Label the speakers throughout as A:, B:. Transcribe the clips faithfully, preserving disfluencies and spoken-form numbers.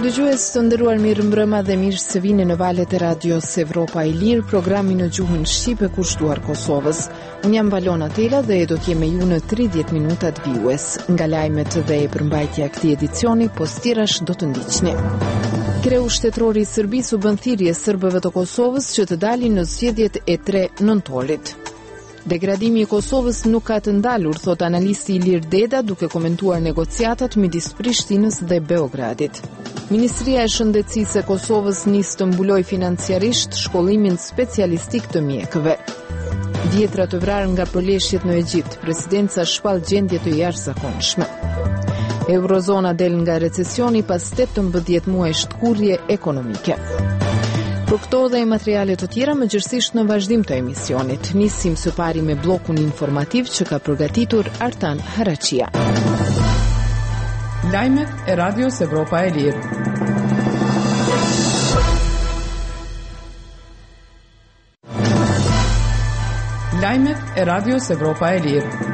A: Dëgjues të nderuar, mirë mbrëma dhe mirë se vini në valët e radios Evropa e Lirë, programi në gjuhën shqipe kushtuar Kosovës. Unë jam Valona Tela dhe do të jem me ju në tridhjetë minutat vijues. Nga lajmet dhe e përmbajtja e këtij edicioni, po stirash do të ndiqni. Kreu shtetëror i Serbisë u bën thirrje serbëve të Kosovës që të dalin në zgjedhjet e tre nëntorit. Degradimi i Kosovës nuk ka të ndalur, thot analisti Ilir Deda, duke komentuar negociatat midis Prishtinës dhe Beogradit. Ministria e Shëndetësisë e Kosovës nis të mbuloj financiarisht shkollimin specialistik të mjekëve. Dhjetra të vrarë nga përleshjet në Egjipt, presidenca shpall gjendje të jashtëzakonshme. Eurozona del nga recesioni pas tetëmbëdhjetë muajsh shkurje ekonomike. Për këto dhe e materiale të tjera më gjërësisht në vazhdim të emisionit. Nisim së pari me blokun informativ që ka përgatitur Artan Harachia.
B: Lajmet e Radios Evropa e Lirë. Lajmet e Radios Evropa e Lirë.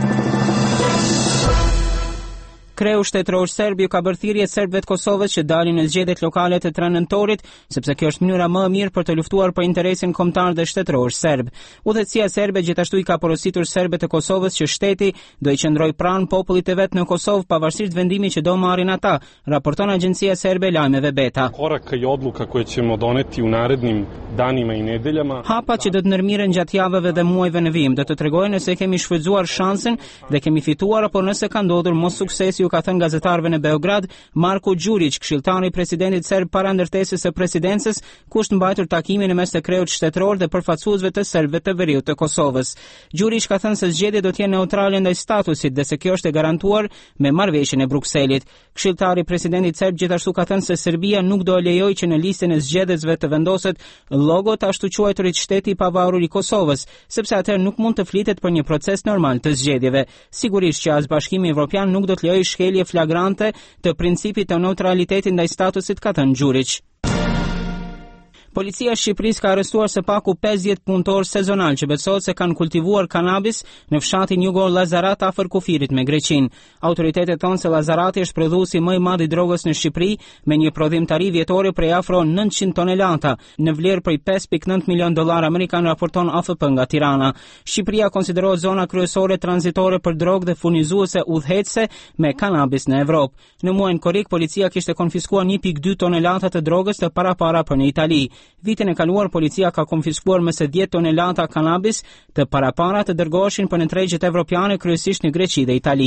C: Kreu shtetëror serb ju ka bërë thirrje serbëve të Kosovës që dalin në zgjedhjet lokale të tre nëntorit, sepse kjo është mënyra më e mirë për të luftuar për interesin kombëtar dhe shtetëror serb. Udhëheqësia serbe gjithashtu i ka porositur serbëve të Kosovës që shteti do i qëndrojë pranë popullit të vet në Kosovë pavarësisht vendimit që do marrin ata, raporton agjencia serbe e lajmeve Beta.
D: Koraka i odluka koje ćemo doneti u narednim danima i nedeljama.
C: Hapat që do të ndërmiren gjatë javëve dhe muajve në vijim do të tregojnë nëse kemi shfrytzuar shansin dhe kemi fituar apo nëse ka ndodhur mos suksesi, ka thënë gazetarëve në Beograd Marko Đurić, këshilltari i presidentit serb para ndërtesës së presidencës, ku është mbajtur takimin në mes të kreut shtetëror dhe përfaqësuesve të serbëve të veriut të Kosovës. Đurić ka thënë se zgjedhjet do të jenë neutrale ndaj statusit dhe se kjo është e garantuar me marrëveshjen e Brukselit. Këshilltari i presidentit serb gjithashtu ka thënë se Serbia nuk do lejojë që në listën e zgjedhësve të vendoset logo të ashtu quajturit shteti i pavarur i Kosovës, sepse atëherë nuk mund të flitet për një proces normal të zgjedhjeve. Sigurisht që as Bashkimi Evropian nuk do të lejojë shkelje flagrante të principit të neutralitetit ndaj statusit, ka thënë Đurić. Policia e Shqipërisë ka arrestuar së paku pesëdhjetë punëtorë sezonal që besohet se kanë kultivuar kanabis në fshatin Jugor Lazarat afër kufirit me Greqinë. Autoritetet thonë se Lazarati është prodhuesi më i madh i drogës në Shqipëri me një prodhimtari vjetore prej afro nëntëqind tonelata, në vlerë prej pesë pikë nëntë milion dollar amerikan, raporton A F P nga Tirana. Shqipëria konsiderohet zona kryesore tranzitore për drogë dhe furnizuese udhëheqëse me kanabis në Evropë. Në muajin korrik policia kishte konfiskuar një pikë dy tonelata të drogës të parapara për në Itali. Vitin e kaluar policia ka konfiskuar më së dhjetë tonelata kanabis të parapara të dërgoheshin për në tregjet evropiane, kryesisht në Greqi dhe Itali.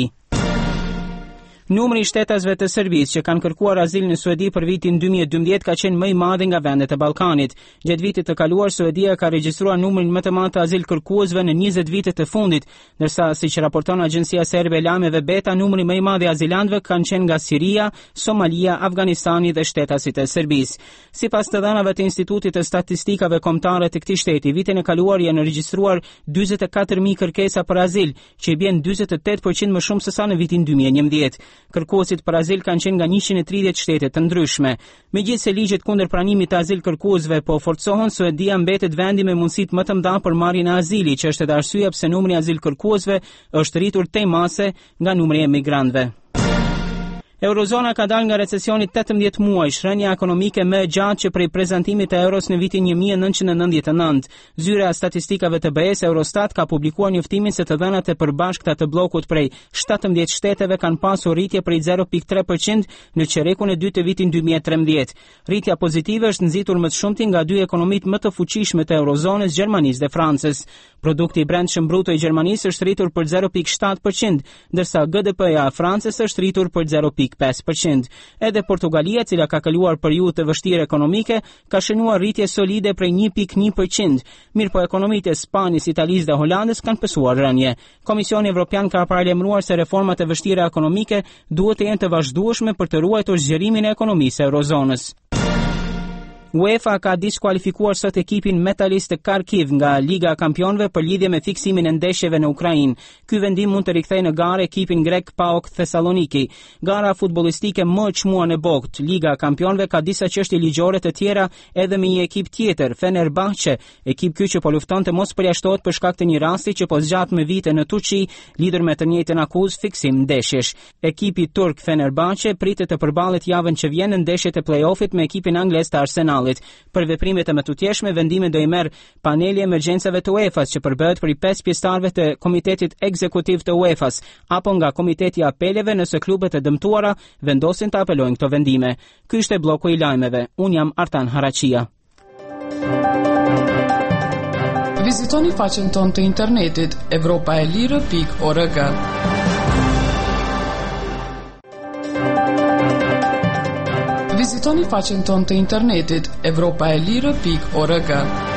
C: Numri i shtetasve të Serbisë që kanë kërkuar azil në Suedi për vitin dy mijë e dymbëdhjetë ka qenë më i madh nga vendet e Ballkanit. Gjatë vitit të kaluar Suedia ka regjistruar numrin më të madh të azil kërkuesve në njëzet vite të fundit, ndërsa siç raporton agjencia serbe e lajmeve Beta, numri më i madh i azilantëve kanë qenë nga Siria, Somalia, Afganistani dhe shtetasit e Serbisë. Sipas të dhënave të Institutit të Statistikave Kombëtare të këtij shteti, vitin e kaluar janë regjistruar dyzet e katër mijë kërkesa për azil, që i bën dyzet e tetë përqind më shumë se sa në vitin dy mijë e njëmbëdhjetë. Kërkuesit për azil kanë qenë nga njëqind e tridhjetë shtete të ndryshme. Megjithse ligjet kundër pranimit të azil kërkuesve po forcohen, Suedia mbetet vendi me mundësitë më të mëdha për marrjen e azilit, që është edhe arsyeja pse numri i azil kërkuesve është rritur tej mase nga numri i emigrantëve. Eurozona ka dalë nga recesioni tetëmbëdhjetë muaj, shrënia ekonomike më e gjatë që prej prezantimit të euros në vitin një mijë e nëntëqind e nëntëdhjetë e nëntë. Zyra e statistikave të B E S Eurostat ka publikuar njoftimin se të dhënat e përbashkëta të bllokut prej shtatëmbëdhjetë shteteve kanë pasur rritje prej zero pikë tre përqind në qerekun e dytë të vitit dy mijë e trembëdhjetë. Rritja pozitive është nxitur më të shumti nga dy ekonomitë më të fuqishme të eurozonës, Gjermanisë dhe Francës. Produkti i brendshëm bruto i Gjermanisë është rritur për zero pikë shtatë përqind, ndërsa G D P-ja e Francës është rritur për zero pikë pesë përqind. Edhe Portugalia, e cila ka kaluar periudhë të vështirë ekonomike, ka shënuar rritje solide prej një pikë një përqind. Mirëpo ekonomitë e Spanjës, Italisë dhe Holandës kanë pësuar rënje. Komisioni Evropian ka paralajmëruar se reformat e vështira ekonomike duhet të jenë të vazhdueshme për të ruajtur zgjerimin e ekonomisë eurozonës. UEFA ka diskualifikuar sot ekipin Metalist të Kharkiv nga Liga e Kampionëve për lidhje me fiksimin e ndeshjeve në Ukrainë. Ky vendim mund të rikthejë në garë ekipin grek PAOK Thessaloniki. Gara futbollistike më e çmuar në botë. Liga e Kampionëve ka disa çështje ligjore të tjera edhe me një ekip tjetër, Fenerbahçe, ekip ky që po lufton të mos përjashtohet për shkak të një rasti që po zgjat me vite në Turqi, lidhur me të njëjtën akuzë fiksim ndeshjesh. Ekipi turk Fenerbahçe pritet të përballet javën që vjen në ndeshjet e play-offit me ekipin anglez të Arsenalit. Për veprimet e mëtutjeshme, vendime do i merr paneli i emergjencave të UEFA-s që përbëhet prej pesë pjesëtarëve të Komitetit Ekzekutiv të UEFA-s apo nga Komiteti i Apeleve nëse klubet e dëmtuara vendosin të apelojnë këto vendime. Ky ishte bloku i lajmeve. Un jam Artan Haraqia.
B: Vizitoni faqen tonë të internetit evropaelire pikë org. Vizitoni faqen tonë të internetit evropaelire pikë org.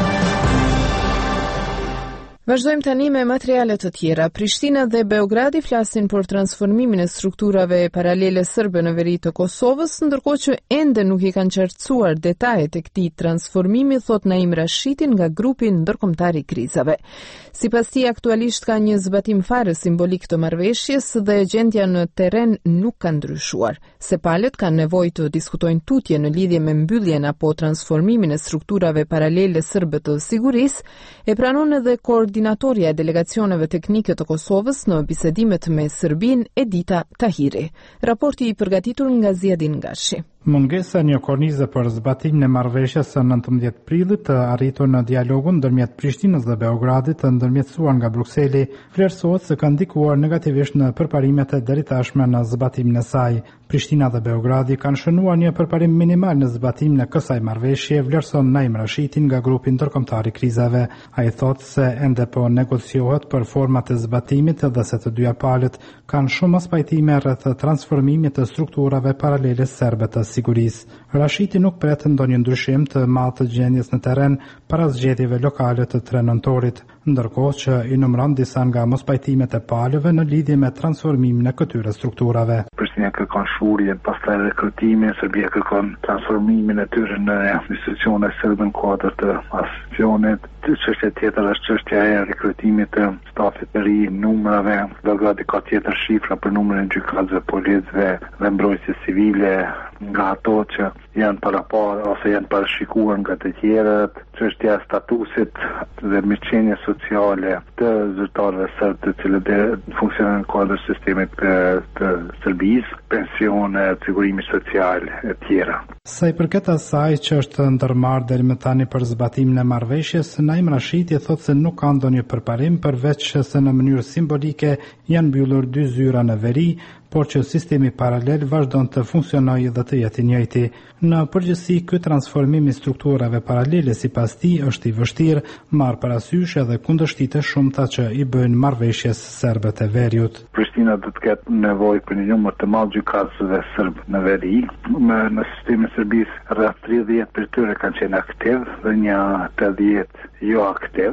A: Vazhdojmë tani me materiale të tjera. Prishtina dhe Beogradi flasin për transformimin e strukturave paralele serbe në veri të Kosovës, ndërkohë që ende nuk i kanë qartësuar detajet e këtij transformimi, thot Naim Rashidin nga grupi ndërkombëtar i krizave. Sipas tij, aktualisht ka një zbatim fare simbolik të marrëveshjes dhe gjendja në terren nuk ka ndryshuar. Sepalet kanë nevojë të diskutojnë tutje në lidhje me mbylljen apo transformimin e strukturave paralele serbe të sigurisë, e pranon edhe koordinatoria e delegacioneve teknike të Kosovës në bisedimet me Serbinë, Edita Tahiri. Raporti i përgatitur nga Ziadin Gashi.
E: Mungesa një kornizë për zbatimin e marrëveshjes së nëntëmbëdhjetë prillit të arritur në dialogun ndërmjet Prishtinës dhe Beogradit të ndërmjetësuar nga Brukseli, vlerësohet se ka ndikuar negativisht në përparimet e deritashme në zbatimin e saj. Prishtina dhe Beogradi kanë shënuar një përparim minimal në zbatimin e kësaj marrëveshje, vlerëson Naim Rashidin nga grupi ndërkombëtar i krizave. Ai thotë se ende po negociohet për format e zbatimit dhe se të dyja palët kanë shumë mos pajtime rreth transformimit të strukturave paralele serbe të sigurisë. Rashidi nuk pret ndonjë ndryshim të madh të gjendjes në terren para zgjedhjeve lokale të tre nëntorit, ndërkohë që i numëron disa nga mospajtimet e palëve në lidhje me transformimin e këtyre strukturave.
F: Prishtina kërkon shurjen, pastaj rekrutimin, Serbia kërkon transformimin e tyre në institucione serbe në kuadër të asociacionit. Çështja tjetër është çështja e rekrutimit të stafit të ri, numrave. Beogradi ka tjetër shifra për numrin e gjykatësve, policëve dhe mbrojtjes civile nga ato që janë parapar ose janë parashikuar nga të tjerët, çështja e statusit dhe mirëqenies sociale të zyrtarëve serb të cilët funksionojnë në kuadër sistemit të, të Serbisë, pensione, sigurimi social e tjera.
E: Sa i përket asaj që është ndërmarrë deri më tani për zbatimin e marrëveshjes, Naim Rashidi thotë se nuk ka ndonjë përparim përveç se në mënyrë simbolike janë mbyllur dy zyra në veri, por që sistemi paralel vazhdon të funksionojë dhe të jetë i njëjti. Në përgjithësi, ky transformim i strukturave paralele sipas tij është i vështirë, marr parasysh edhe kundërshtitë shumta që i bëjnë marrëveshjes serbe të veriut.
F: Prishtina do të ketë nevojë për një numër të madh gjykatësve serb në veri. Në sistemin e Serbisë rreth tridhjetë për tyre kanë qenë aktiv dhe një tetëdhjetë jo aktiv.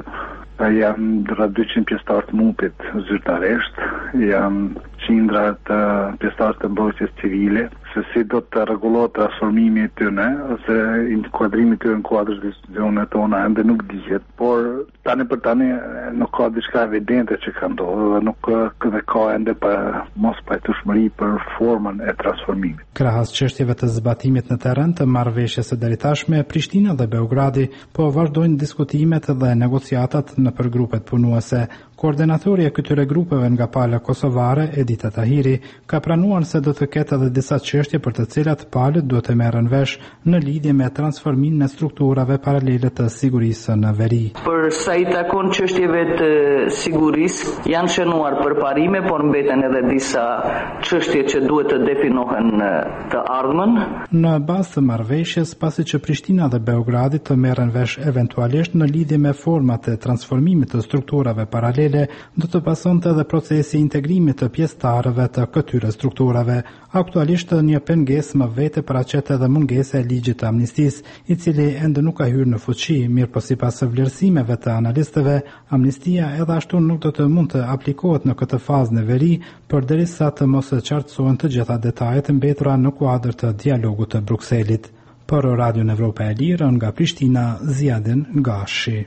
F: Janë rreth dyqind pjesëtar të mupit zyrtarisht, janë qindra të pjesëtar të mbrojtjes civile, se si do të rregullohet transformimi i tyre ose inkuadrimi i tyre në kuadër të institucioneve tona ende nuk dihet, por tani për tani nuk ka diçka evidente që ka ndodhur dhe nuk dhe ka ende pa mos pajtueshmëri për formën e transformimit.
E: Krahas çështjeve të zbatimit në terren të marrëveshjes së deritashme, Prishtina dhe Beogradi po vazhdojnë diskutimet dhe negociatat nëpër grupet punuese. Koordinatori e këtyre grupeve nga pala kosovare, Edita Tahiri, ka pranuar se do të ketë edhe disa çështje për të cilat palët duhet të merren vesh në lidhje me transformimin e strukturave paralele të sigurisë në veri.
G: Për sa i takon çështjeve të sigurisë, janë shënuar përparime, por mbeten edhe disa çështje që duhet të definohen të ardhmen.
E: Në bazë të marrëveshjes, pasi që Prishtina dhe Beogradi të merren vesh eventualisht në lidhje me format e transformimit të strukturave paralele, do të pasonte edhe procesi i integrimit të pjesëtarëve të këtyre strukturave. Aktualisht një pengesë më vete paraqet edhe mungesa e ligjit të amnistisë, i cili ende nuk ka hyrë në fuqi, mirë po sipas vlerësimeve të analistëve, amnistia edhe ashtu nuk do të mund të aplikohet në këtë fazë në veri, përderisa të mos qartësohen të gjitha detajet mbetura në kuadër të dialogut të Brukselit. Për Radion Evropa e Lirë nga Prishtina, Ziadin Gashi.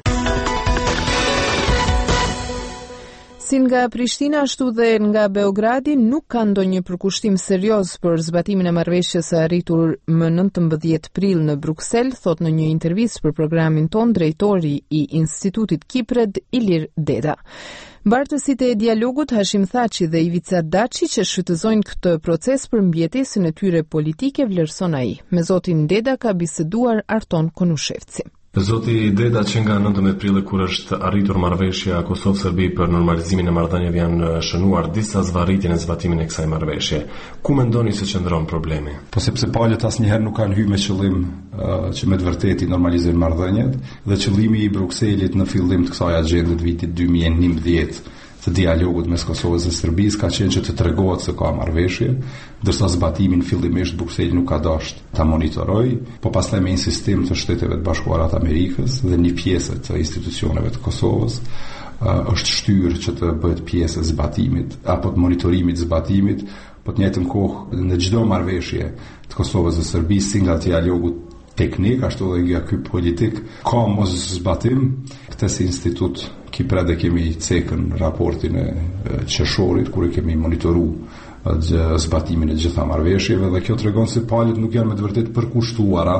A: Si nga Prishtina, ashtu dhe nga Beogradi, nuk ka ndonjë përkushtim serioz për zbatimin e marrëveshjes së arritur më nëntëmbëdhjetë prill në Bruksel, thot në një intervistë për programin ton drejtori i Institutit Kipred, Ilir Deda. Bartësit e dialogut Hashim Thaçi dhe Ivica Daçi që shfrytëzojnë këtë proces për mbjetesën e tyre politike vlerëson ai. Me zotin Deda ka biseduar Arton Konushevci.
H: Zoti Deda, që nga nëntëmbëdhjetë prill kur është arritur marrëveshja Kosovë-Serbi për normalizimin e marrëdhënieve, janë shënuar disa zvarritje në zbatimin e kësaj marrëveshje. Ku mendoni se qëndron problemi?
I: Po sepse palët asnjëherë nuk kanë hyrë me qëllim uh, që me të vërtetë i normalizojnë marrëdhëniet, dhe qëllimi i Brukselit në fillim të kësaj agjende të vitit dy mijë e njëmbëdhjetë të dialogut mes Kosovës dhe Serbisë ka qenë që të tregohet se ka marrëveshje, ndërsa zbatimin fillimisht Brukseli nuk ka dashur ta monitoroj, po pastaj me insistim të Shteteve të Bashkuara të Amerikës dhe një pjesë të institucioneve të Kosovës uh, është shtyrë që të bëhet pjesë e zbatimit apo të monitorimit të zbatimit, po të njëjtën kohë në çdo marrëveshje të Kosovës dhe Serbisë, si nga dialogu teknik ashtu edhe nga ky politik, ka mos zbatim. Këtë si institut Kipred e kemi cekën raportin e qershorit kur e kemi monitoruar zbatimin e gjitha marrëveshjeve, dhe kjo tregon se palët nuk janë me të vërtetë përkushtuara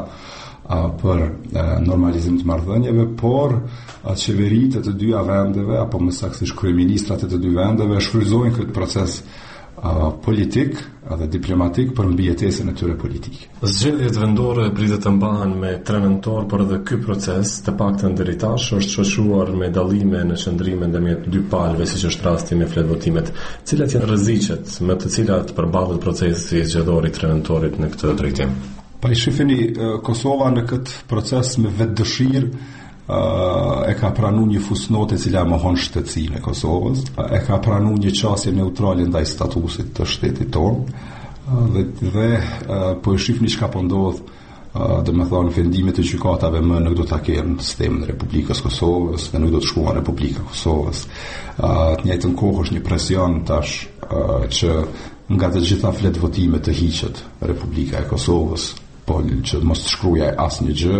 I: për normalizim të marrëdhënieve, por qeveritë e të dyja vendeve apo më saktësisht kryeministrat e të dy vendeve shfrytëzojnë këtë proces Uh, politik dhe diplomatik për mbijetesën e tyre politike.
H: Zgjedhjet vendore pritet të mbahen me tre nëntor, por edhe ky proces, të paktën deri tash, është shoqëruar me dallime në qëndrime ndërmjet dy palëve, siç është rasti me fletvotimet. Cilat janë rreziqet me të cilat përballet procesi zgjedhor i tre nëntorit në këtë drejtim?
I: Pa i shifini, Kosova në këtë proces me vetë dëshirë Uh, e ka pranu një fusnote cila mohon shtetësinë e Kosovës, e ka pranu një qasje neutrale ndaj statusit të shtetit tonë, uh, dhe, dhe uh, po e shifni çka po ndodh, uh, dhe me thonë vendimet e gjykatave më nuk do ta kenë sistemën e Republikës Kosovës dhe nuk do të shkuan Republika Kosovës. Uh, të njëjtën kohë është një presion tash uh, që nga të gjitha fletvotimet të hiqet Republika e Kosovës, po që mos të shkruaj asnjë gjë,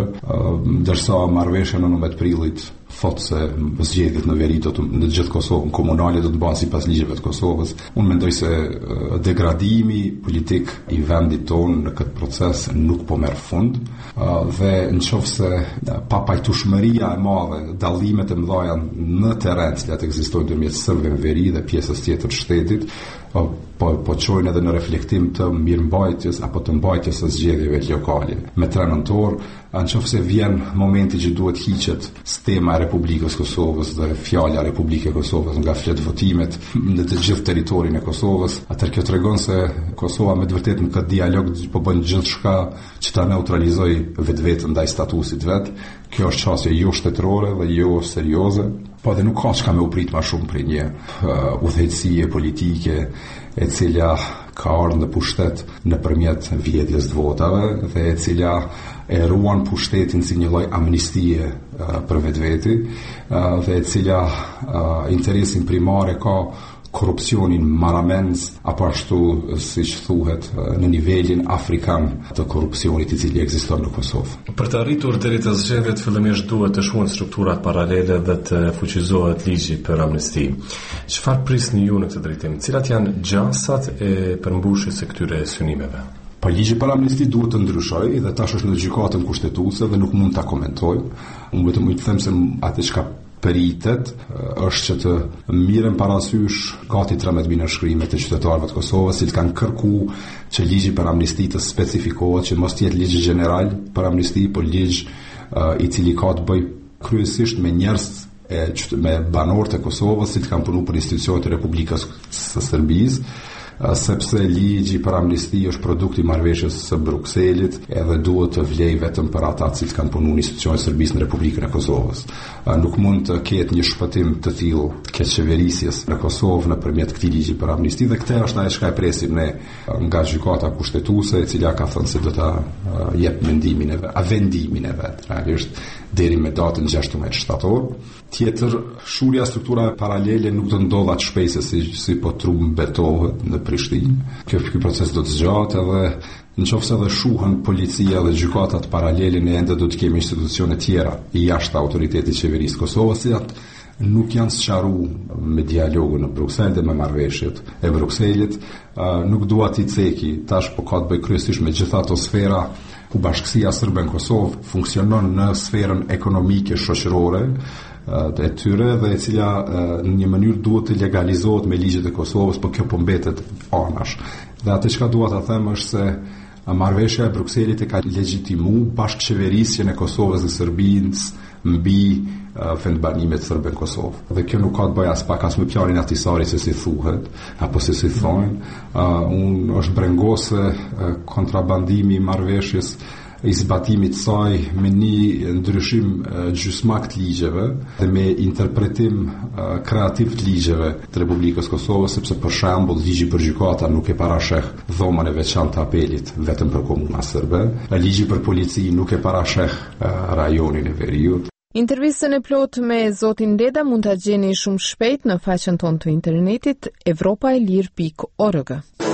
I: ndërsa marrëveshja në nëntëmbëdhjetë prillit thotë se zgjedhjet në veri do të në gjithë Kosovën komunale do të bëhen sipas ligjeve të Kosovës. Unë mendoj se degradimi politik i vendit tonë në këtë proces nuk po merr fund, dhe nëse pa pajtueshmëria e madhe, dallimet e mëdha në terren që ekzistojnë ndërmjet serbëve në veri dhe pjesës tjetër të shtetit, po po çojnë edhe në reflektim të mirëmbajtjes apo të mbajtjes së zgjedhjeve lokale. Me tre nëntor, nëse vjen momenti që duhet hiqet sistema e Republikës Kosovës dhe fjala Republike Kosovës nga fletvotimet në të gjithë territorin e Kosovës, atëherë kjo tregon se Kosova me të vërtetë në këtë dialog po bën gjithçka që ta neutralizojë vetveten ndaj statusit vet. Kjo është çështje jo shtetërore dhe jo serioze, po dhe nuk ka çka me u prit më shumë për një uh, udhëheqësie politike e cila ka ardhur në pushtet nëpërmjet vjedhjes të votave dhe e cila e ruan pushtetin si një lloj amnistie uh, për vetveti, uh, dhe e cila uh, interesin primar e ka korrupsionin maramendz, apo ashtu siç thuhet në nivelin afrikan të korrupsionit i cili ekziston në Kosovë.
H: Për të arritur deri te zgjedhjet fillimisht duhet të shuhen strukturat paralele dhe të fuqizohet ligji për amnisti. Çfarë prisni ju në këtë drejtim? Cilat janë gjasat e përmbushjes së këtyre synimeve?
I: Po ligji për amnisti duhet të ndryshojë dhe tash është në gjykatën kushtetuese dhe nuk mund ta komentoj. Unë vetëm i them se atë çka peritet është që të mirën parasysh gati tridhjetë mijë shkrimet e qytetarëve të Kosovës, që kanë kërkuar që ligji për amnisti të specifikohet, që mos të jetë ligj general për amnisti, por ligj uh, i cili ka të bëjë kryesisht me njerëz e me banorët e Kosovës që kanë punuar për institucionet e Republikës së Serbisë, sepse ligji për amnisti është produkt i marrëveshjes së Brukselit edhe duhet të vlej vetëm për ata që kanë punuar në institucionet e Serbisë në Republikën e Kosovës. Nuk mund të ketë një shpëtim të tillë të qeverisjes në Kosovë nëpërmjet këtij ligji për amnisti, dhe këtë është ajo që e presim ne nga gjykata kushtetuese, e cila ka thënë se do ta jep mendimin e vet, a vendimin e vet, realisht deri me datën gjashtëmbëdhjetë shtator. Tjetër, shurja strukturave paralele nuk do ndodh atë shpejse si, si po trumbetohet në Prishtinë. Kjo ky proces do të zgjatë edhe nëse edhe shuhen policia dhe gjykatat paralele, ne ende do të kemi institucione tjera jashtë autoritetit qeverisë të Kosovës, cilat nuk janë sqaruar me dialogun në Bruksel dhe me marrëveshjet e Brukselit. Nuk dua t'i ceki, tash po ka të bëj kryesisht me gjitha ato sfera ku bashkësia sërbe në Kosovë funksionon në sferën ekonomike shoqërore e tyre dhe e cila në një mënyrë duhet të legalizohet me ligjet e Kosovës, por kjo po mbetet anash. Dhe atë çka dua ta them është se marrëveshja e Brukselit e ka legjitimu bashkëqeverisjen e Kosovës dhe Serbisë mbi vendbanimet sërbe në Kosovë. Dhe kjo nuk ka të bëjë as pak as me planin Ahtisarit se si thuhet, apo se si thonë. Uh, unë është brengose uh, kontrabandimi i marrëveshjes i zbatimit saj me një ndryshim uh, gjysmak të ligjeve dhe me interpretim uh, kreativ të ligjeve të Republikës Kosovës, sepse për shembull ligji për gjykata nuk e parasheh dhomën e veçantë të apelit vetëm për komuna serbe, ligji për polici nuk e parasheh uh, rajonin e Veriut.
A: Intervistën e plot me zotin Deda mund ta gjeni shumë shpejt në faqen tonë të internetit evropaelir pikë org.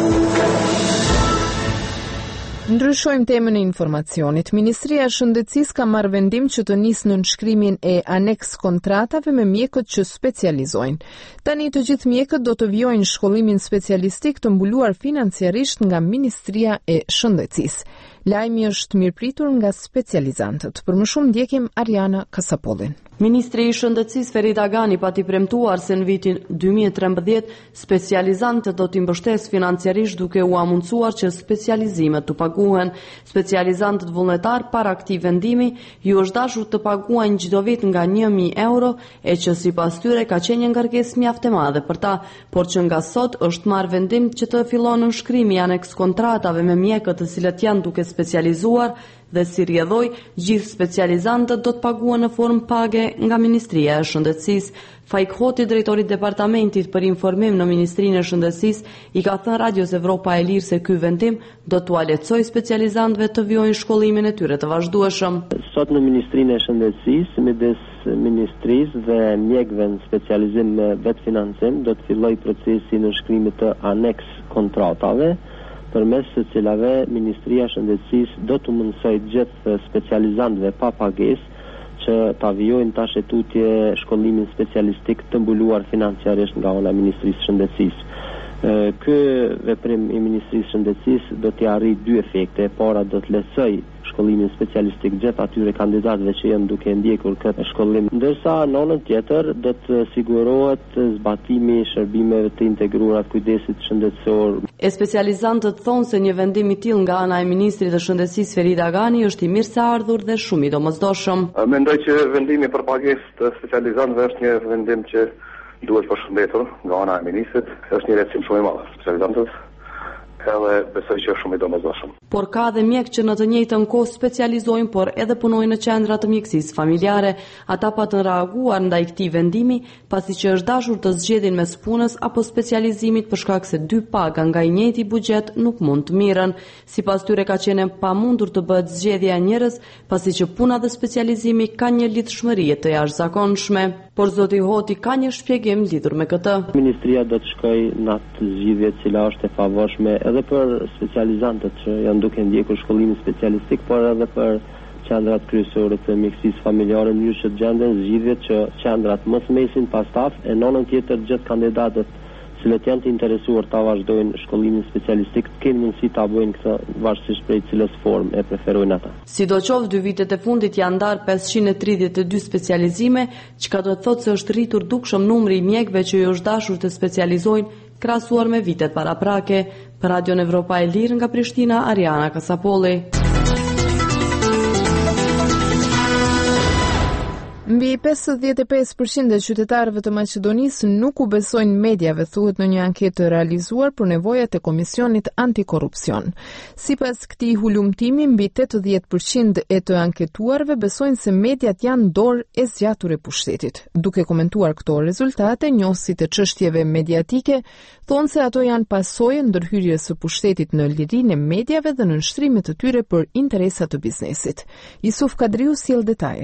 A: Ndryshojmë temën e informacionit. Ministria e Shëndetësisë ka marrë vendim që të nisë nënshkrimin e aneks kontratave me mjekët që specializojnë. Tani të gjithë mjekët do të vijojnë shkollimin specialistik të mbuluar financiarisht nga Ministria e Shëndetësisë. Lajmi është mirëpritur nga specializantët. Për më shumë ndjekim Ariana Kasapollin.
J: Ministri i Shëndetësisë Ferit Agani pati premtuar se në vitin dy mijë e trembëdhjetë specializantët do t'i mbështesë financiarisht duke u amundsuar që specializimet të paguhen. Specializantët vullnetar para këtij vendimi ju është dashur të paguajnë çdo vit nga një mijë euro, e që sipas tyre ka qenë një ngarkesë mjaft e madhe për ta, por që nga sot është marrë vendim që të fillon nënshkrimi i aneks kontratave me mjekët të cilët janë duke specializuar dhe si rrjedhoj, gjithë specializantët do të paguhen në formë page nga Ministria e Shëndetësisë. Faik Hoti, drejtori i departamentit për informim në Ministrinë e Shëndetësisë, i ka thënë Radios Evropa e Lirë se ky vendim do t'u lehtësojë specializantëve të vijojnë shkollimin e tyre të vazhdueshëm.
K: Sot në Ministrinë e Shëndetësisë, midis Ministrisë dhe mjekëve në specializim me vetë financim, do të fillojë procesi nënshkrimit të aneks kontratave, përmes së cilave Ministria e Shëndetësisë do të mundsojë gjithë specializantëve pa pagesë që ta vijojnë tash e tutje shkollimin specialistik të mbuluar financiarisht nga ana e Ministrisë së Shëndetësisë. Ky veprim i Ministrisë së Shëndetësisë do të arrijë dy efekte. E para do të lehtësojë shkollimin specialistik gjithë atyre kandidatëve që janë duke ndjekur këtë shkollim, ndërsa në anën tjetër do të sigurohet zbatimi i shërbimeve të integruara të kujdesit shëndetësor.
J: E specializantët thonë se një vendim i tillë nga ana e Ministrit të Shëndetësisë Ferit Agani është i mirëseardhur dhe shumë i domosdoshëm.
L: Mendoj që vendimi për pagesë të specializantëve është një vendim që duhet përshëndetur nga ana e Ministrit, është një lehtësim shumë i madh specializantët. Edhe besoj që është shumë i domosdoshëm.
J: Por ka dhe mjek që në të njëjtën kohë specializojnë, por edhe punojnë në qendra të mjekësisë familjare. Ata patën reaguar ndaj këtij vendimi, pasi që është dashur të zgjedhin mes punës apo specializimit për shkak se dy paga nga i njëjti buxhet nuk mund të mirën. Sipas tyre ka qenë pamundur të bëhet zgjedhja e njerëz, pasi që puna dhe specializimi kanë një lidhshmëri të jashtëzakonshme. Por zoti Hoti ka një shpjegim lidhur me këtë.
K: Ministria do të shkojë në atë zgjidhje e cila është e favorshme edhe për specializantët që janë duke ndjekur shkollimin specialistik, por edhe për qendrat kryesore të mjekësisë familjare, në mënyrë që të gjenden zgjidhjet që qendrat mos mesin pas staf, e në anën tjetër gjithë kandidatët cilët janë të interesuar ta vazhdojnë shkollimin specialistik të kenë mundësi ta bëjnë këtë varësisht prej cilës formë e preferojnë ata.
J: Sidoqoftë, dy vitet e fundit janë ndarë pesëqind e tridhjetë e dy specializime, çka do të thotë se është rritur dukshëm numri i mjekëve që ju është dashur të specializojnë krahasuar me vitet paraprake. Për Radion Evropa e Lirë nga Prishtina, Ariana Kasapolli.
A: Mbi pesëdhjetë e pesë përqind e qytetarëve të Maqedonisë nuk u besojnë mediave, thuhet në një anketë realizuar për nevojat e Komisionit Antikorrupsion. Sipas këtij hulumtimi, mbi tetëdhjetë përqind e të anketuarve besojnë se mediat janë dorë e zgjatur e pushtetit. Duke komentuar këto rezultate, njohësit e çështjeve mediatike thonë se ato janë pasojë ndërhyrjes së pushtetit në lirinë e mediave dhe në nështrimet të tyre për interesa të biznesit. Yusuf Kadriu sjell detajet.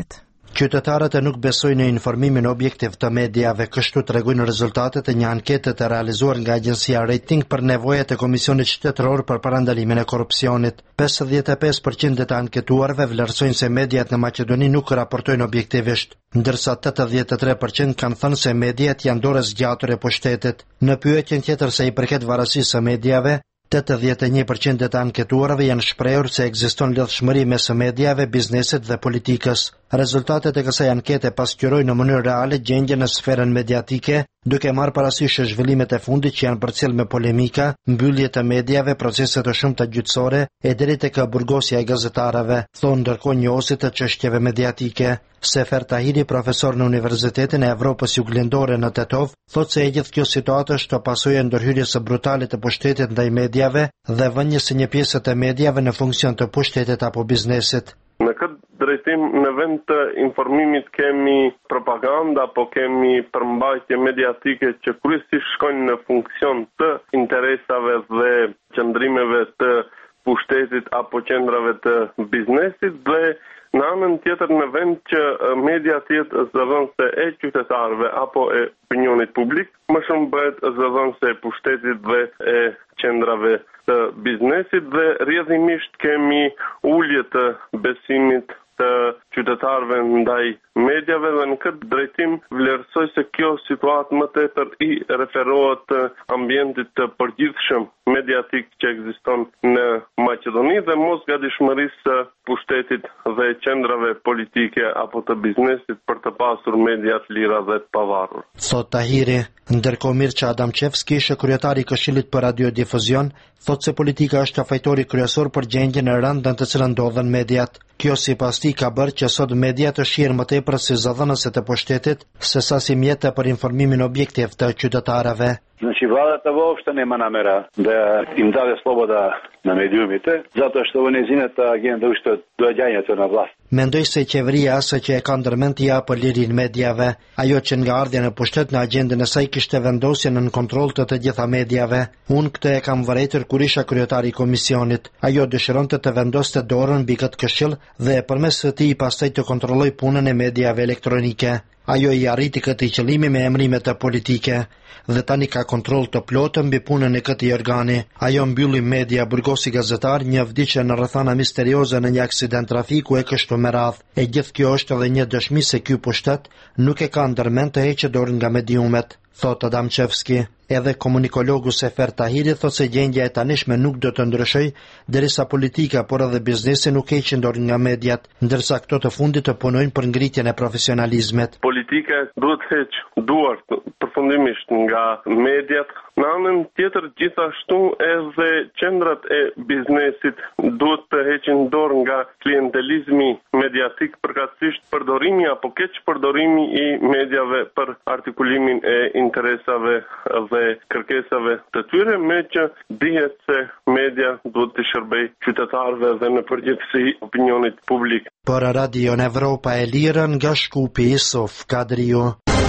M: Qytetarët e nuk besojnë në informimin objektiv të mediave, kështu tregojnë rezultatet e një ankete të realizuar nga agjencia Rating për nevojat e Komisionit Qytetëror për parandalimin e korrupsionit. pesëdhjetë e pesë përqind të anketuarve vlerësojnë se mediat në Maqedoni nuk raportojnë objektivisht, ndërsa tetëdhjetë e tre përqind kanë thënë se mediat janë dorë zgjatur e pushtetit. Në pyetjen tjetër se i përket varësisë së mediave, tetëdhjetë e një përqind të anketuarve janë shprehur se ekziston lidhshmëri mes mediave, biznesit dhe politikës. Rezultatet e kësaj ankete pasqyrojnë në mënyrë reale gjendjen në sferën mediatike, duke marrë parasysh zhvillimet e fundit që janë përcjell me polemika, mbyllje të mediave, procese të shumta gjyqësore e deri tek burgosja e gazetarëve, thonë ndërkohë njohuesit të çështjeve mediatike. Sefer Tahiri, profesor në Universitetin e Evropës Juglindore në Tetov, thotë se e gjithë kjo situatë është pasojë e ndërhyrjes së brutale të pushtetit ndaj mediave dhe vënies së një pjesë të mediave në funksion të pushtetit apo biznesit.
N: Në këtë drejtim, në vend të informimit kemi propaganda, apo kemi përmbajtje mediatike që kryesisht shkojnë në funksion të interesave dhe qëndrimeve të pushtetit apo qendrave të biznesit, dhe në anën tjetër, në vend që media tjetë zëvendëse e qytetarëve apo e opinionit publik, më shumë bëhet zëvendëse e pushtetit dhe e qendrave të biznesit, dhe rrjedhimisht kemi ulje të besimit të qytetarëve ndaj mediave, dhe në këtë drejtim vlerësoj se kjo situatë më tepër i referohet të ambientit të përgjithshëm mediatik që ekziston në Maqedoni dhe mos gatishmërisë së pushtetit dhe qendrave politike apo të biznesit për të pasur media të lira dhe të pavarur.
M: Thot Tahiri. Ndërkohë Mirça Adamçevski, kryetari i Këshillit për Radiodifuzion, thotë se politika është fajtori kryesor për gjendjen e rëndë në të cilën ndodhen mediat. Kjo sipas tij ka bërë që sot mediat të shihen më tepër si zëdhënëse të pushtetit sesa si mjete për informimin objektiv të qytetarëve.
O: Значи владата въобще нема намера да им даде слобода на медиумите, затоа што во нејзината агенда уште од доаѓањето на власт.
M: Mendoj se qeveria asë që e ka ndërmend t'i japë lirin mediave, ajo që nga ardhja në pushtet në agjendën e saj kishte vendosjen në kontroll të të gjitha mediave. Unë këtë e kam vërejtur kur isha kryetari i komisionit. Ajo dëshironte të vendoste dorën mbi këtë këshill dhe përmes së tij pastaj të kontrolloj punën e mediave elektronike. Ajo i arriti këtij qëllimi me emrime të politike dhe tani ka kontroll të plotë mbi punën e këtij organi. Ajo mbylli media, burgosi gazetar, një vdiqje në rrethana misterioze në një aksident trafiku e kështu me radhë. E gjithë kjo është edhe një dëshmi se ky pushtet nuk e ka ndërmend të heqë dorën nga mediumet, thot Adamçevski. Edhe komunikologu Sefer Tahiri thotë se gjendja e tanishme nuk do të ndryshojë derisa politika por edhe biznesi nuk heqin dorën nga mediat, ndërsa këto të fundit të punojnë për ngritjen e profesionalizmit.
N: Politika duhet heqë duart përfundimisht nga mediat. Në anën tjetër, gjithashtu edhe qendrat e biznesit duhet të heqin dorë nga klientelizmi mediatik, përkatësisht përdorimi apo keq përdorimi i mediave për artikulimin e interesave dhe kërkesave të tyre, me që dihet se media duhet të shërbej qytetarëve dhe në përgjithësi opinionit publik.
M: Për Radio Evropa e Lirë nga Shkupi, Isof Kadriu.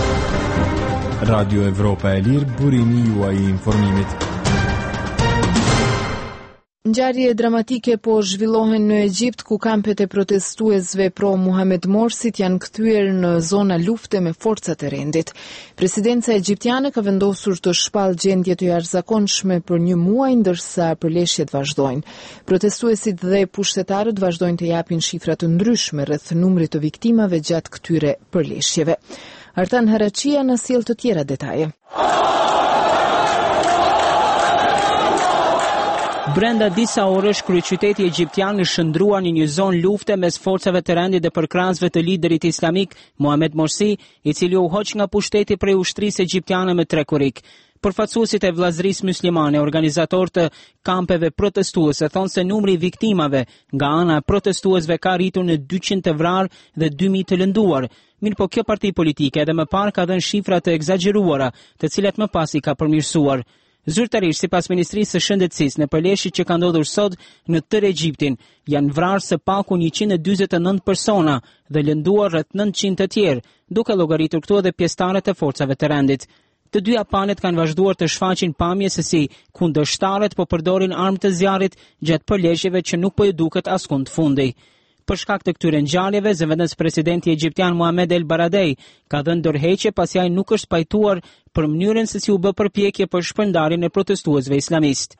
P: Radio Evropa e Lirë, burimi juaj i informimit.
A: Ngjarje dramatike po zhvillohen në Egjipt, ku kampet e protestuesve pro Muhamet Morsit janë kthyer në zona lufte me forcat e rendit. Presidenca egjiptiane ka vendosur të shpallë gjendje të jashtëzakonshme për një muaj, ndërsa përleshjet vazhdojnë. Protestuesit dhe pushtetarët vazhdojnë të japin shifra të ndryshme rreth numrit të viktimave gjatë këtyre përleshjeve. Artan Harachia na sjell të tjera detaje.
C: Brenda disa orësh kryeqyteti egjiptian është shndruar në një zonë lufte mes forcave të rendit dhe përkrahësve të liderit islamik Muhamet Morsi, i cili u hoq nga pushteti prej ushtrisë egjiptiane me tre kurik. Përfaqësuesit e vllazërisë muslimane, organizatorë të kampeve protestuese, thonë se numri i viktimave nga ana e protestuesve ka arritur në dyqind të vrarë dhe dy mijë të lënduar. Mirë po kjo parti politike edhe më parë ka dhënë shifra të egzageruara, të cilat më pas i ka përmirësuar. Zyrtarisht, sipas Ministrisë së Shëndetësisë, në përleshjet që kanë ndodhur sot në tërë Egjiptin, janë vrarë së paku njëqind e dyzet e nëntë persona dhe lënduar rreth nëntëqind të tjerë, duke llogaritur këtu edhe pjesëtarët e forcave të rendit. Të dyja palët kanë vazhduar të shfaqin pamje se si kundërshtarët po përdorin armë të zjarrit gjatë përleshjeve që nuk po i duket askund fundi. Për shkak të këtyre ngjarjeve, zëvendës presidenti egjiptian Mohamed El Baradei ka dhënë dorëheqje pasi ai nuk është pajtuar për mënyrën se si u bë përpjekje për shpërndarjen e protestuesve islamistë.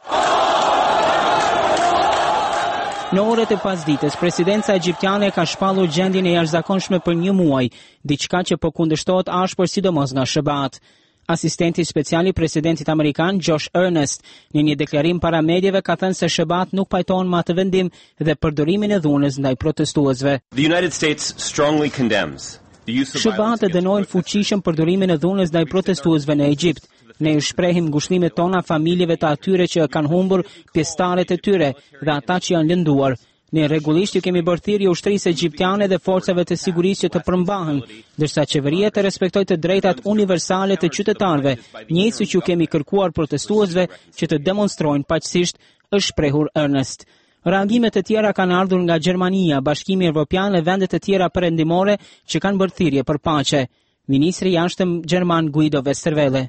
C: Në orët e pasdites, presidenca egjiptiane ka shpallur gjendjen e jashtëzakonshme për një muaj, diçka që po kundërshtohet ashpër sidomos nga S B A-t. Asistenti special i presidentit amerikan Josh Earnest në një deklarim para medjeve ka thënë se S B A-t nuk pajtohen me atë vendim dhe përdorimin e dhunës ndaj protestuesve.
Q: The United States strongly condemns the use of
C: S B A-t dënojnë fuqishëm përdorimin e dhunës ndaj protestuesve në Egjipt. Ne ju shprehim ngushëllimet tona familjeve të atyre që kanë humbur pjesëtarët e tyre dhe ata që janë lënduar. Ne rregullisht ju kemi bërë thirrje ushtrisë egjiptiane dhe forcave të sigurisë që të përmbahen, ndërsa qeveria të respektojë të drejtat universale të qytetarëve, njëjtë siç ju kemi kërkuar protestuesve që të demonstrojnë paqësisht, është shprehur Ernest. Reagimet e tjera kanë ardhur nga Gjermania, Bashkimi Evropian dhe vendet e tjera perëndimore që kanë bërë thirrje për paqe. Ministri i Jashtëm gjerman Guido Westerwelle.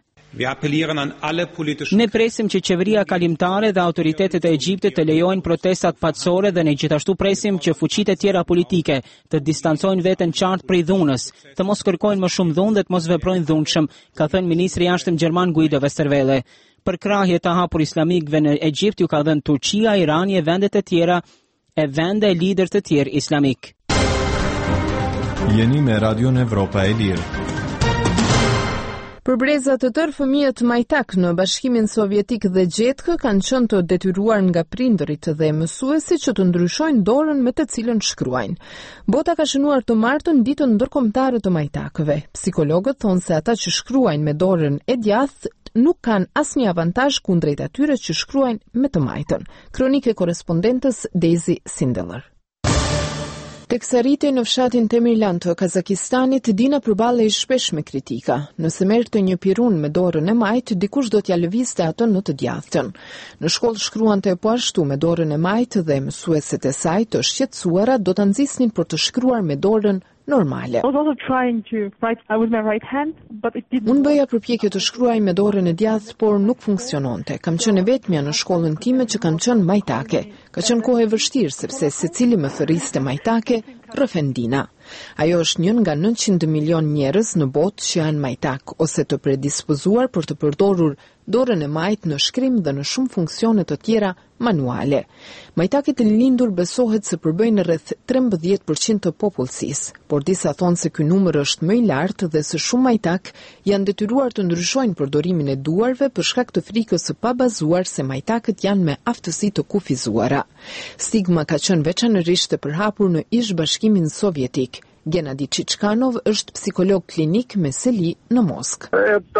C: Ne presim që qeveria kalimtare dhe autoritetet e Egjiptit të lejojnë protestat paqësore dhe ne gjithashtu presim që fuqitë e tjera politike të distancojnë veten qartë prej dhunës, të mos kërkojnë më shumë dhunë dhe të mos veprojnë dhunshëm, ka thënë ministri i Jashtëm gjerman Guido Westerwelle. Për krahje të hapur islamikëve në Egjipt ju ka dhënë Turqia, Irani e vendet e tjera e vende e lider të tjerë islamik.
P: Jeni me Radion Evropa e Lirë.
A: Për breza të tërë, fëmijët majtak në Bashkimin Sovjetik dhe Gjetkë kanë qenë të detyruar nga prindërit dhe mësuesit që të ndryshojnë dorën me të cilën shkruajnë. Bota ka shënuar të martën ditën ndërkombëtare të majtakëve. Psikologët thonë se ata që shkruajnë me dorën e djathtë nuk kanë asnjë avantazh kundrejt atyre që shkruajnë me të majtën. Kronikë e korrespondentës Daisy Sindeller. Teksa rritej në fshatin Temirlan të Kazakistanit, Dina përballej shpesh me kritika. Nëse merrte një pirun me dorën e majtë, dikush do t'ja lëvizte atë në të djathtën. Në shkollë shkruante po ashtu me dorën e majtë dhe mësueset e saj të shqetësuara do ta nxisnin për të shkruar me dorën normale. Unë bëja përpjekje të shkruaj me dorën e djathtë, por nuk funksiononte. Kam qenë e vetmja në shkollën time që kanë qenë majtake. Ka qenë kohë e vështirë sepse secili më thërriste majtake, rrëfendina. Ajo është një nga nëntëqind milion njerëz në botë që janë majtak ose të predispozuar për të përdorur dorën e majtë në shkrim dhe në shumë funksione të tjera manuale. Majtakët e lindur besohet se përbëjnë rreth trembëdhjetë përqind të popullsisë, por disa thonë se ky numër është më i lartë dhe se shumë majtak janë detyruar të ndryshojnë përdorimin e duarve për shkak të frikës së pabazuar se majtakët janë me aftësi të kufizuara. Stigma ka qenë veçanërisht e përhapur në ish Bashkimin Sovjetik. Gennadi Chichkanov është psikolog klinik me seli në Moskë.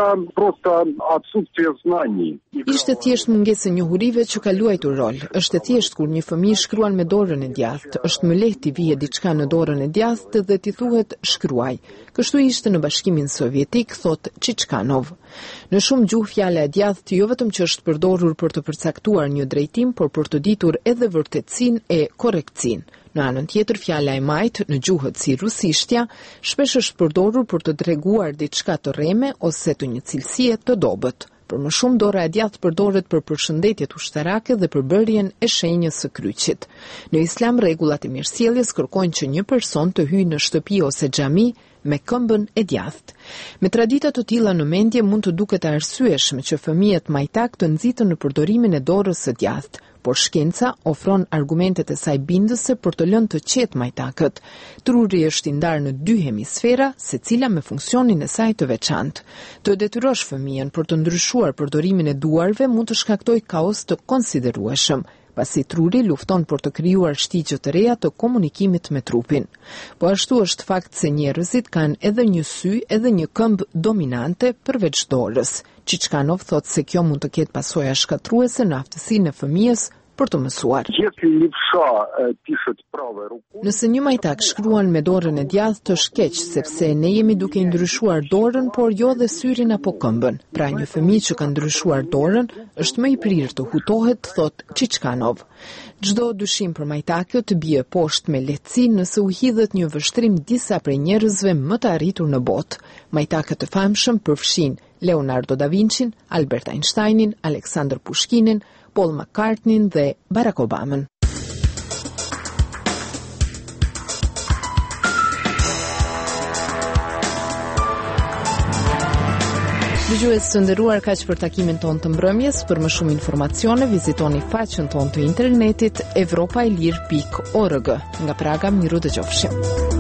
A: Ishte thjesht mungesë e njohurive që ka luajtur rol. Është e thjesht kur një fëmijë shkruan me dorën e djathtë, është më lehtë t'i vijë diçka në dorën e djathtë dhe t'i thuhet shkruaj. Kështu ishte në Bashkimin Sovjetik, thot Chichkanov. Në shumë gjuhë fjala e djathtë jo vetëm që është përdorur për të përcaktuar një drejtim, por për të ditur edhe vërtetësinë e korrektësinë. Në anën tjetër, fjala e majtë në gjuhët si rusishtja shpesh është përdorur për të treguar diçka të rreme ose të një cilësie të dobët. Për më shumë, dora e djathtë përdoret për përshëndetjet ushtarake dhe për bërjen e shenjës së kryqit. Në Islam, rregullat e mirësjelljes kërkojnë që një person të hyjë në shtëpi ose xhami me këmbën e djathtë. Me tradita të tilla në mendje, mund të duket arsyeshme që fëmijët majtak të nxitën në përdorimin e dorës së djathtë, por shkenca ofron argumentet e saj bindëse për të lënë të qetë majtakët. Truri është i ndarë në dy hemisfera, secila me funksionin e saj të veçantë. Të detyrosh fëmijën për të ndryshuar përdorimin e duarve mund të shkaktojë kaos të konsiderueshëm, pasi truri lufton për të krijuar shtigje të reja të komunikimit me trupin. Po ashtu është fakt se njerëzit kanë edhe një sy, edhe një këmbë dominante përveç dorës. Chichkanov thot se kjo mund të ketë pasoja shkatruese në aftësinë e fëmijës për të mësuar. Nëse një majtak shkruan me dorën e djathtë është keq, sepse ne jemi duke i ndryshuar dorën, por jo dhe syrin apo këmbën. Pra një fëmijë që ka ndryshuar dorën është më i prirë të hutohet, thot Chichkanov. Çdo dyshim për majtakët të bie poshtë me lehtësi nëse u hidhet një vështrim disa prej njerëzve më të arritur në botë. Majtakët të famshëm përfshin Leonardo da Vinci, Albert Einsteinin, Alexander Pushkinin, Paul McCartney dhe Barack Obamën. Dëgjues të nderuar, kaq për takimin ton të mbrëmjes. Për më shumë informacione vizitoni faqen ton të internetit evropailir pikë org. Nga Praga, miru dëgjofshim.